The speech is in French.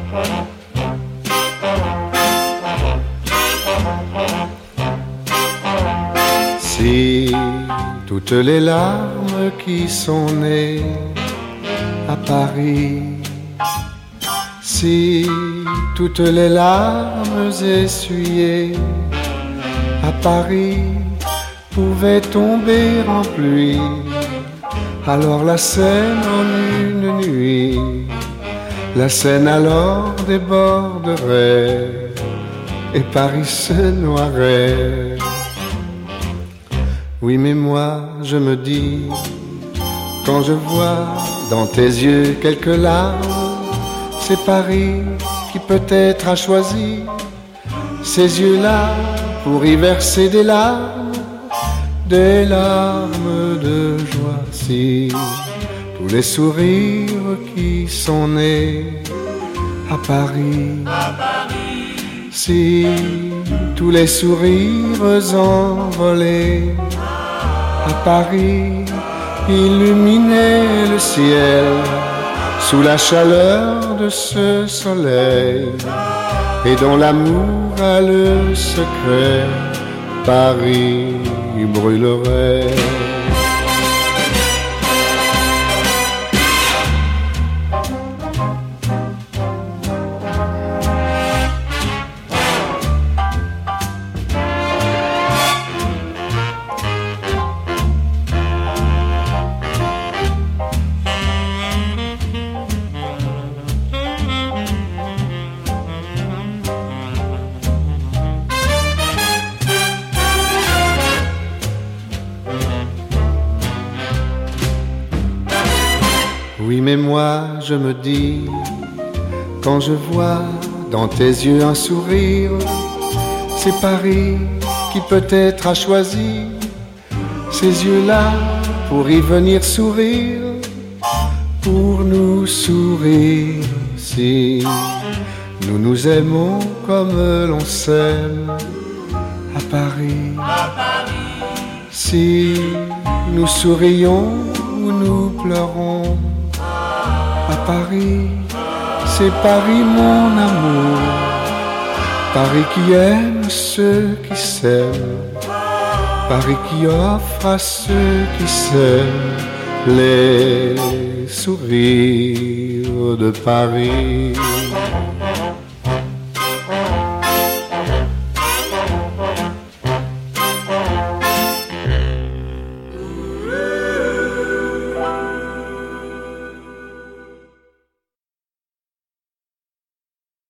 Si toutes les larmes qui sont nées à Paris, si toutes les larmes essuyées à Paris pouvaient tomber en pluie, alors la Seine en une nuit, la Seine alors déborderait et Paris se noierait. Oui, mais moi je me dis, quand je vois dans tes yeux quelques larmes, c'est Paris qui peut-être a choisi ces yeux-là pour y verser des larmes de joie. Si tous les sourires qui sont nés à Paris, si tous les sourires envolés à Paris illuminaient le ciel sous la chaleur de ce soleil, et dont l'amour a le secret, Paris brûlerait. Oui, mais moi je me dis, quand je vois dans tes yeux un sourire, c'est Paris qui peut-être a choisi ces yeux-là pour y venir sourire, pour nous sourire. Si nous nous aimons comme l'on s'aime à Paris, si nous sourions ou nous pleurons à Paris, c'est Paris mon amour, Paris qui aime ceux qui s'aiment, Paris qui offre à ceux qui s'aiment les sourires de Paris.